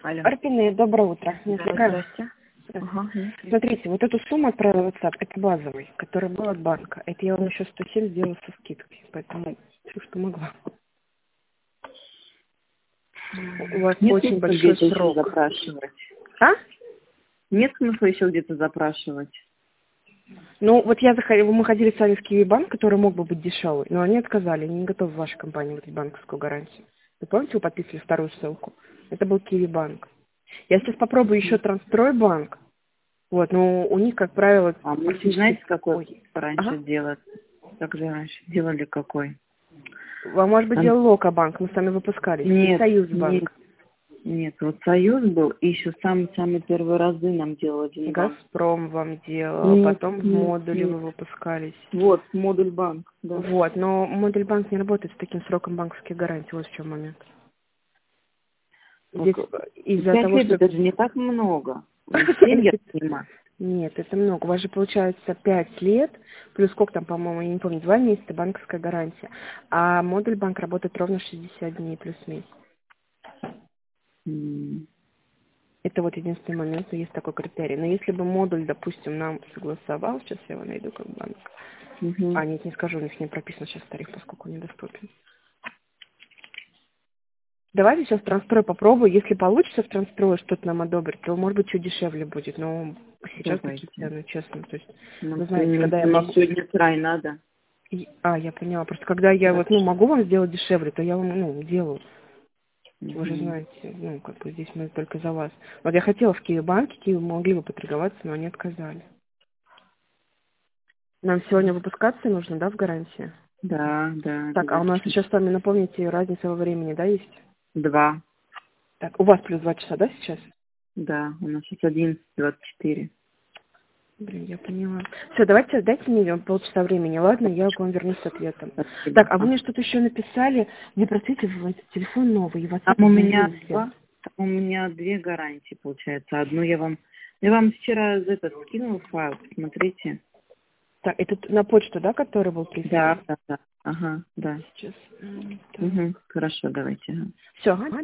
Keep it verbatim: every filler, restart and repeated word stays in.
Алло. Арпины, доброе утро. Не Да, отвлекаю? здрасте. Ага. Смотрите, вот эту сумму отправила в WhatsApp, это базовый, который был от банка. Это я вам еще сто семь сделала со скидкой, поэтому все, что могла. У вас Нет очень смысла большой где-то еще срок. запрашивать. А? Нет смысла еще где-то запрашивать. Ну, вот я заходила, мы ходили с вами в Киви-банк, который мог бы быть дешевый, но они отказали, они не готовы в вашей компании выдать банковскую гарантию. Вы помните, вы подписывали вторую ссылку? Это был Киви-банк. Я сейчас попробую еще Транстройбанк. Вот, но у них, как правило, А мы практически... знаете, какой Ой. раньше Ага. делать? Как же раньше делали какой? А может быть, А, делал Локобанк, мы сами выпускались, и Нет, нет, Союзбанк. нет. Вот Союз был, и еще самые-самые первые разы нам делал один банк. Газпром вам делал, Нет, потом в нет, модуле нет. вы выпускались. Вот, модуль банк, да. Вот, но модуль банк не работает с таким сроком банковских гарантий, вот в чем момент. Здесь Так, из-за пять того, лет что... это же не так много. Семь я понимаю. Нет, это много. У вас же получается пять лет, плюс сколько там, по-моему, я не помню, два месяца банковская гарантия. А модуль банк работает ровно шестьдесят дней плюс месяц. М. Это вот единственный момент, но есть такой критерий. Но если бы модуль, допустим, нам согласовал, сейчас я его найду как банк. Мгм. А, нет, не скажу, у них не прописан сейчас тариф, поскольку он недоступен. Давайте сейчас Транстрой попробую. Если получится в Транстрое что-то нам одобрить, то, может быть, чуть дешевле будет. Но сейчас Давайте. такие цены, честно. То есть, Ну, вы знаете, мне когда я мне могу... сегодня край надо. И- А, я поняла. Просто когда я Да. вот, ну, могу вам сделать дешевле, то я вам, ну, делаю. Вы же Мгм. знаете, ну, как бы здесь мы только за вас. Вот я хотела в Киевбанке, Киев могли бы поторговаться, но они отказали. Нам сегодня выпускаться нужно, да, в гарантии? Да, да, Так, а у нас обязательно. еще с вами, напомните, разница во времени, да, есть? Два. Так, у вас плюс два часа, да, сейчас? Да, у нас сейчас одиннадцать двадцать четыре. Блин, я поняла. Все, давайте дайте мне полчаса времени, ладно? Я к вам вернусь с ответом. Спасибо. Так, а вы А. мне что-то еще написали, где просите в телефон новый, и Там WhatsApp у меня обновился. два, там у меня две гарантии, получается. Одну я вам... Я вам вчера этот скинул файл, посмотрите. Так, это на почту, да, который был прислан? Да, да, да. Ага, да. Сейчас. м, так. Угу. Хорошо, давайте. Ага. Все,